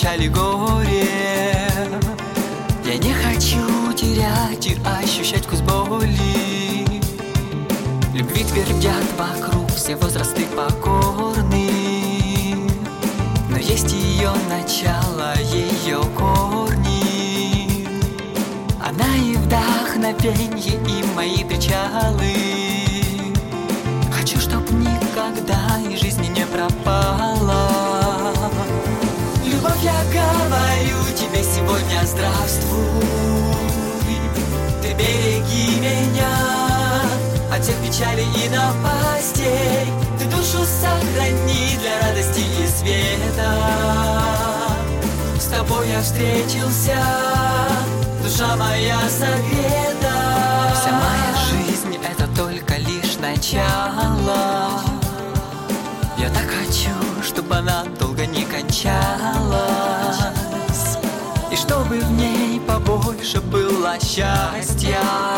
печаль и горе. Я не хочу терять и ощущать вкус боли. Любви твердят вокруг все возрасты покорны, но есть ее начало, ее корни. Она и вдохновенье, и мои причалы. Хочу, чтоб никогда из жизни не пропала. Любовь, я говорю тебе сегодня здравствуй. Ты береги меня от всех печалей и напастей. Ты душу сохрани для радости и света. С тобой я встретился, душа моя согрета. Вся моя жизнь — это только лишь начало. Я так хочу, чтобы она долго не кончалась, и чтобы в ней побольше было счастья.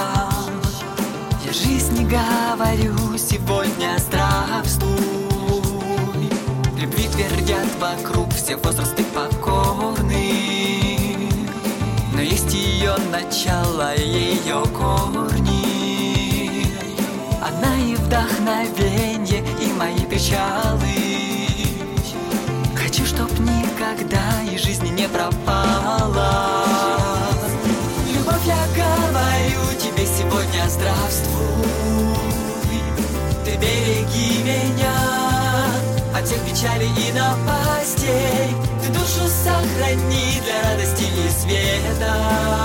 Я жизни говорю сегодня здравствуй. Любви твердят вокруг все возрасты покорны, но есть ее начало, ее корни. Она и вдохновенье, и мои печалы. Хочу, чтоб никогда из жизни не пропала. Любовь, я говорю тебе сегодня здравствуй. Ты береги меня от всех печалей и напастей. Ты душу сохрани для радости и света.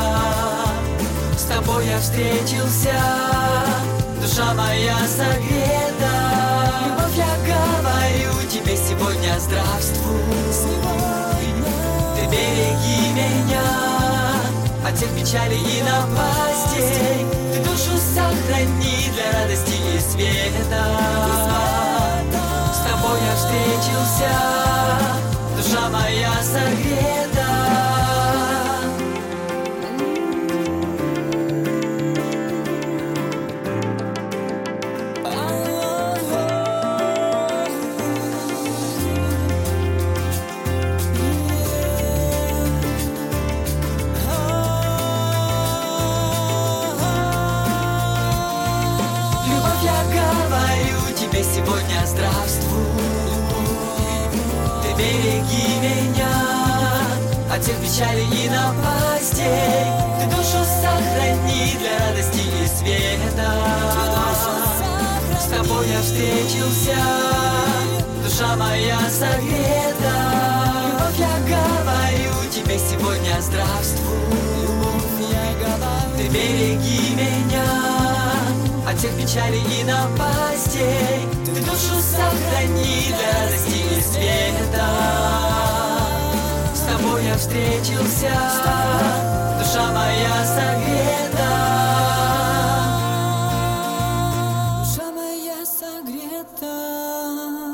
С тобой я встретился, душа моя согрета. Любовь, я говорю тебе сегодня здравствуй. Ты береги меня от всех печалей и напастей. Ты душу сохрани для радости и света. С тобой я встретился, душа моя согрета. Сегодня здравствуй. Ты береги меня от всех печалей и напастей. Ты душу сохрани для радости и света. С тобой я встретился, душа моя согрета. Любовь, я говорю тебе сегодня здравствуй. Ты береги меня от всех печалей и напастей. Ты душу сохрани для радости и света. С тобой я встретился, душа моя согрета. Душа моя согрета.